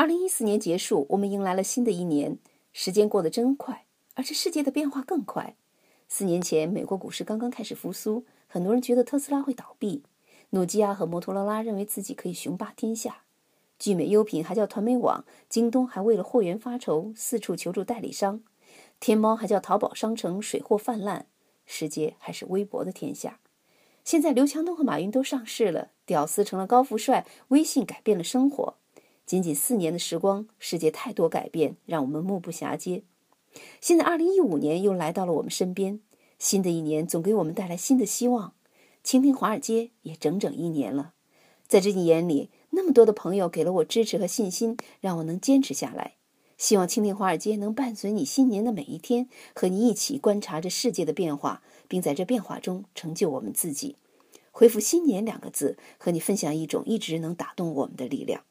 2014年结束，我们迎来了新的一年，时间过得真快，而这世界的变化更快。4年前，美国股市刚刚开始复苏，很多人觉得特斯拉会倒闭，诺基亚和摩托罗拉认为自己可以雄霸天下，聚美优品还叫团美网，京东还为了货源发愁，四处求助代理商，天猫还叫淘宝商城水货泛滥，世界还是微博的天下。现在刘强东和马云都上市了，屌丝成了高富帅，微信改变了生活。仅仅4年的时光，世界太多改变，让我们目不暇接。现在2015年又来到了我们身边，新的一年总给我们带来新的希望。倾听华尔街也整整1年了，在这1年里，那么多的朋友给了我支持和信心，让我能坚持下来。希望倾听华尔街能伴随你新年的每一天，和你一起观察着世界的变化，并在这变化中成就我们自己。回复新年2个字，和你分享一种一直能打动我们的力量。